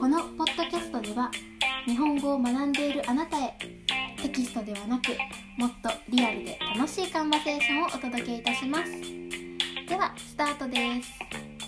このポッドキャストでは日本語を学んでいるあなたへ、テキストではなくもっとリアルで楽しいカンバセーションをお届けいたします。ではスタートです。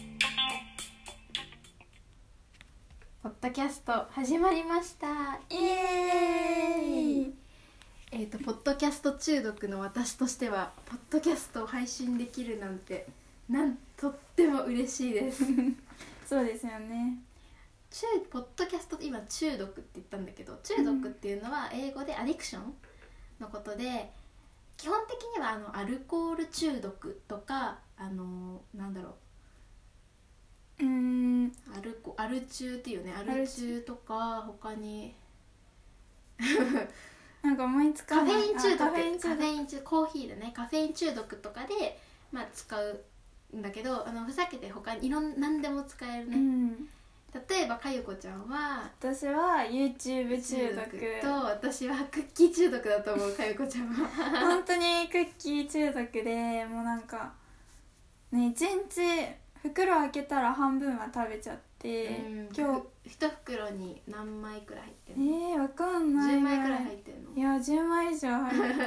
ポッドキャスト始まりました。イエーイ。ポッドキャスト中毒の私としてはポッドキャストを配信できるなんてとっても嬉しいですそうですよね。 ポッドキャスト今中毒って言ったんだけど、中毒っていうのは英語でアディクションのことで、基本的にはアルコール中毒とかなんだろう、アル中っていうね、アル中とか他になんか思いつかカフない。 ェイン中毒、コーヒーでね、カフェイン中毒とかで、使うんだけど、ふざけて他に何でも使えるね、例えばかゆこちゃんは、 私は YouTube 中毒と、私はクッキー中毒だと思う。かゆこちゃんは本当にクッキー中毒で、もうなんかね、一日袋開けたら半分は食べちゃって、 今日1袋に何枚くらい入ってるの？ わかんない。 10枚くらい入ってるの？ いや、10枚以上入ってる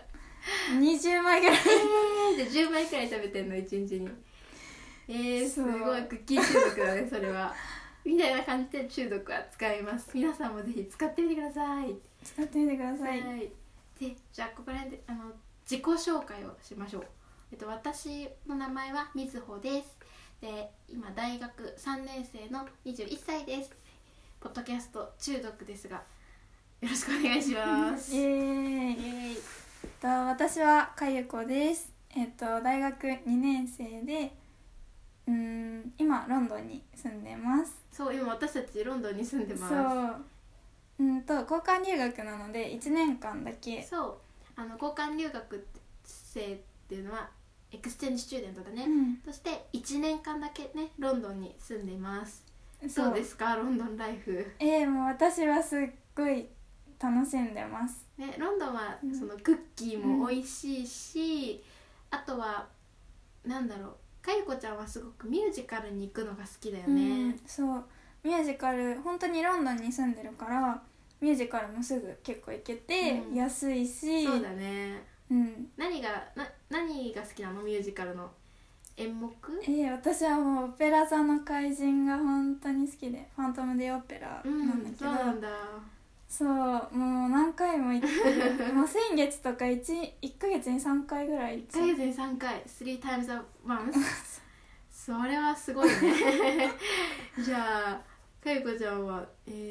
20枚ぐらいで10枚くらい食べてんの1日に。すごいクッキー中毒だねそれはみたいな感じで中毒は使います。皆さんもぜひ使ってみてください。 使ってみてください。 で、じゃあここら辺で自己紹介をしましょう。私の名前はみずほです。で、今大学3年生の21歳です。ポッドキャスト中毒ですが、よろしくお願いしますイエーイ。私はかゆこです。大学2年生で、今ロンドンに住んでます。 そう、今私たちロンドンに住んでます。 そう、交換留学なので1年間だけ。 そう、交換留学生っていうのはエクスチェンジスチューデントだね、そして1年間だけね、ロンドンに住んでいます。どうですか、ロンドンライフ？ もう私はすっごい楽しんでますね。ロンドンはそのクッキーも美味しいし、あとはなんだろう、かゆこちゃんはすごくミュージカルに行くのが好きだよね。 そう、ミュージカル、本当にロンドンに住んでるからミュージカルもすぐ結構行けて、安いし。 そうだね。何が好きなの？ミュージカルの演目？ 私はもうオペラ座の怪人が本当に好きで、ファントム・デ・オペラなんだけど、 そうなんだ。 そう、もう何回も行ってるもう先月とか 1ヶ月に3回ぐらい行っちゃう。 1ヶ月に3回 3 times a month それはすごいねじゃあかゆこちゃんは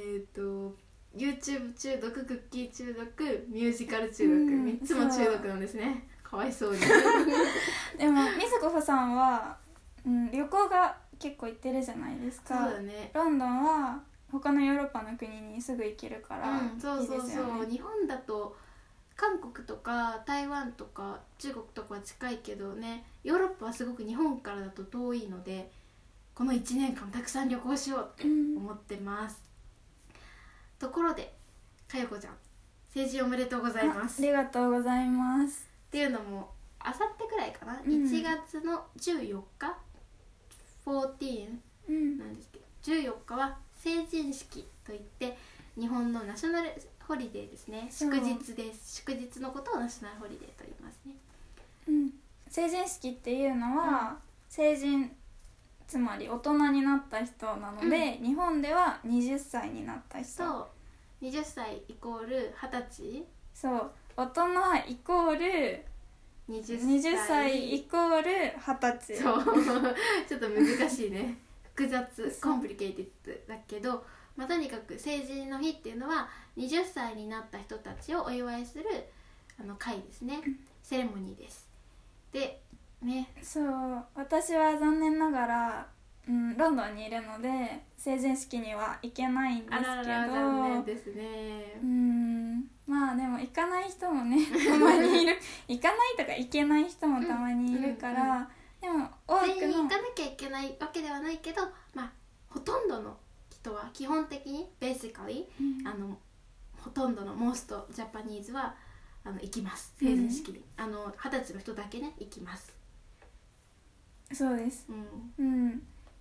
YouTube 中毒、クッキー中毒、ミュージカル中毒、3つも中毒なんですね。かわいそうにでもみずこさんは、旅行が結構行ってるじゃないですか。 そうだね。 ロンドンは他のヨーロッパの国にすぐ行けるからいいですよね。 そう日本だと韓国とか台湾とか中国とかは近いけどね、ヨーロッパはすごく日本からだと遠いので、この1年間たくさん旅行しようって思ってます、ところでかよこちゃん、成人おめでとうございます。 ありがとうございます。 っていうのもあさってくらいかな、1月の14日14なんですけど、14日は成人式といって日本のナショナルホリデーですね。祝日です。祝日のことをナショナルホリデーと言いますね。 成人式っていうのは、成人、つまり大人になった人なので、日本では20歳になった人。 そう、20歳イコール20歳。 そう、大人イコール20歳イコール20歳。 そうちょっと難しいね複雑、コンプリケイティッドだけど、とにかく成人の日っていうのは20歳になった人たちをお祝いする会ですね、セレモニーです。でね、 そう、私は残念ながら、ロンドンにいるので成人式には行けないんですけど、 残念ですね。 まあでも行かない人もねたまにいる行かないとか行けない人もたまにいるから、でも多くの全員行かなきゃいけないわけではないけど、ほとんどの人は基本的にbasically、ほとんどのモーストジャパニーズは行きます、成人式に。20歳の人だけね行きます。 そうです。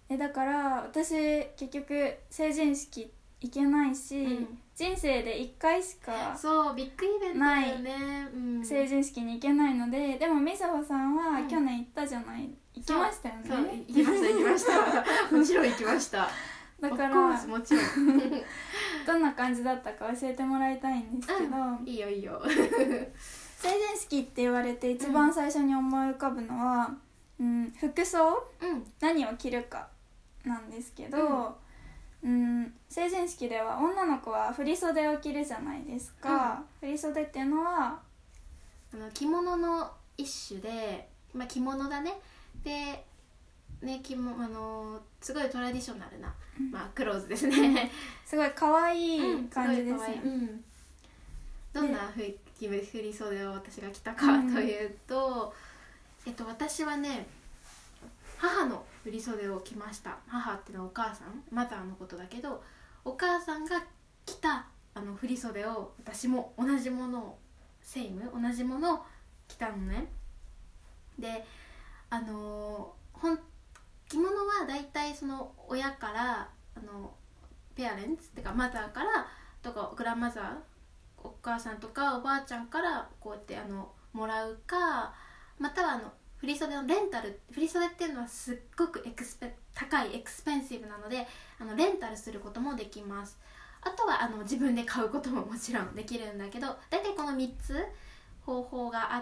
だから私結局成人式行けないし、人生で1回しかそうビッグイベントだよね、 成人式に行けないので、でもみさほさんは去年行ったじゃない、行きましたよね。 そう行きましたもちろん行きましただからもちろんどんな感じだったか教えてもらいたいんですけど、 いいよいいよ成人式って言われて一番最初に思い浮かぶのは、服装、何を着るかなんですけど、成人式では女の子は振り袖を着るじゃないですか、振り袖っていうのは着物の一種で、着物だね。でね、すごいトラディショナルな、クローズですねすごい可愛い感じですね、 どんな振り袖を私が着たかというと、私はね母の振り袖を着ました。母っていうのはお母さん、マザーのことだけど、お母さんが着た振り袖を私も同じものを同じものを着たのね。で着物はだいたいその親からペアレンツっていうかマザーからとかグランマザー、お母さんとかおばあちゃんからこうやってもらうか、または振り袖のレンタル。振り袖っていうのはすっごく高いエクスペンシブなのでレンタルすることもできます。あとは自分で買うことももちろんできるんだけど、だいたいこの3つ方法があって、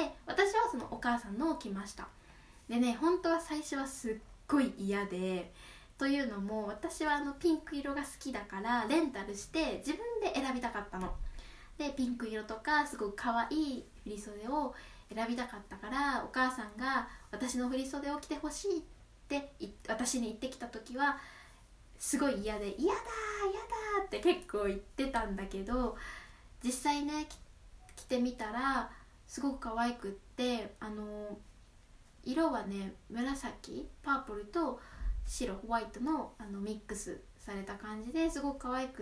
私はそのお母さんのを着ました。でね、本当は最初はすっごい嫌で、というのも私はピンク色が好きだからレンタルして自分で選びたかったので、ピンク色とかすごく可愛い振り袖を選びたかったから、お母さんが私の振り袖を着てほしいって私に言ってきた時はすごい嫌で、嫌だって結構言ってたんだけど、実際ね着てみたらすごく可愛くって、色はね紫、パープルと白、ホワイトのミックスされた感じですごく可愛くって、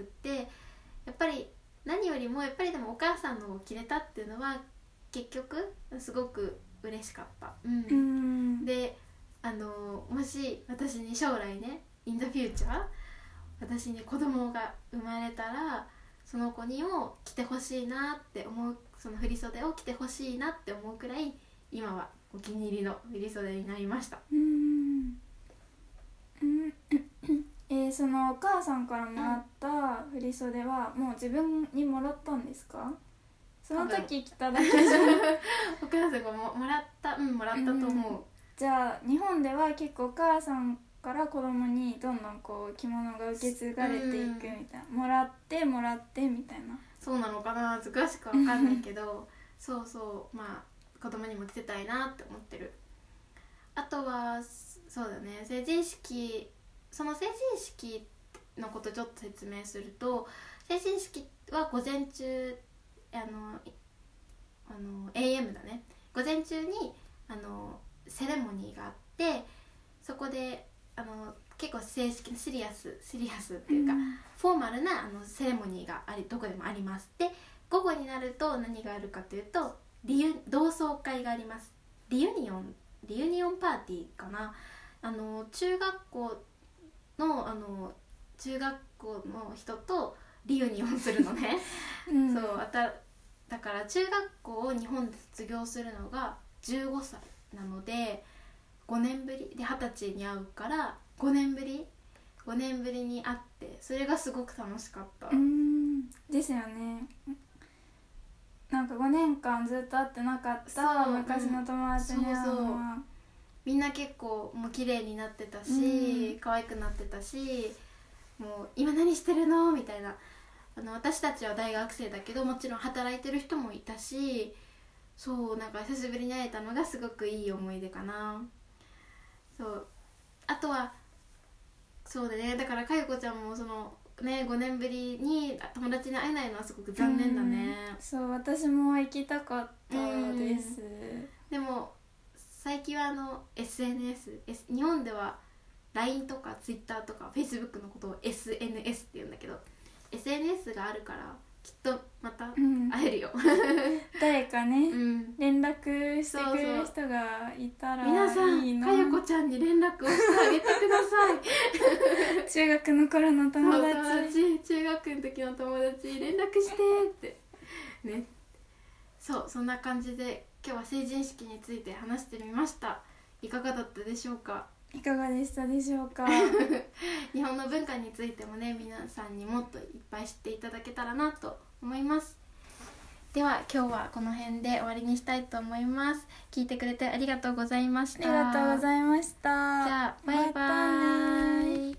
やっぱり何よりもでもお母さんのを着れたっていうのは結局すごく嬉しかった、でもし私に将来ね in the future 私に子供が生まれたらその子にも着てほしいなって思う、その振り袖を着てほしいなって思うくらい今はお気に入りの振り袖になりました。 そのお母さんからもらった振り袖はもう自分にもらったんですか？その時着ただけじゃお母さんがもらったと思う、 じゃあ日本では結構お母さんから子供にどんどんこう着物が受け継がれていくみたいな、もらってみたいな。 そうなのかな、詳しくは分かんないけどそう子供にも着せたいなって思ってる。あとはそうだね、その成人式のことちょっと説明すると、成人式は午前中AM だね、午前中にセレモニーがあって、そこで結構正式なシリアスっていうか、フォーマルなセレモニーがどこでもあります。で午後になると何があるかというと同窓会があります。リユニオンパーティーかな。中学校の人とリユニオンするのね、そうだから中学校を日本で卒業するのが15歳なので5年ぶりで20歳に会うから5年ぶりに会って、それがすごく楽しかった。 ですよね。なんか5年間ずっと会ってなかった昔の友達に会うのは、 みんな結構もう綺麗になってたし、可愛くなってたし、もう今何してるのみたいな、私たちは大学生だけどもちろん働いてる人もいたし、そうなんか久しぶりに会えたのがすごくいい思い出かな。そうあとはそうだね、だからかゆこちゃんも5年ぶりに友達に会えないのはすごく残念だね。 そう私も行きたかったです。 でも最近はSNS、日本では LINE とか Twitter とか Facebook のことを SNS って言うんだけど、 SNS があるからきっとまたうん会えるよ、 誰かね、 うん連絡してくれる人がいたらいいな。 皆さんかゆこちゃんに連絡をしてあげてください中学の頃の友そう達中学の時の友達に連絡してってね。そうそんな感じで今日は成人式について話してみました。いかがだったでしょうか。 いかがでしたでしょうか日本の文化についてもね皆さんにもっといっぱい知っていただけたらなと思います。では今日はこの辺で終わりにしたいと思います。聞いてくれてありがとうございました。 ありがとうございました。 じゃあバイバイ、 またね。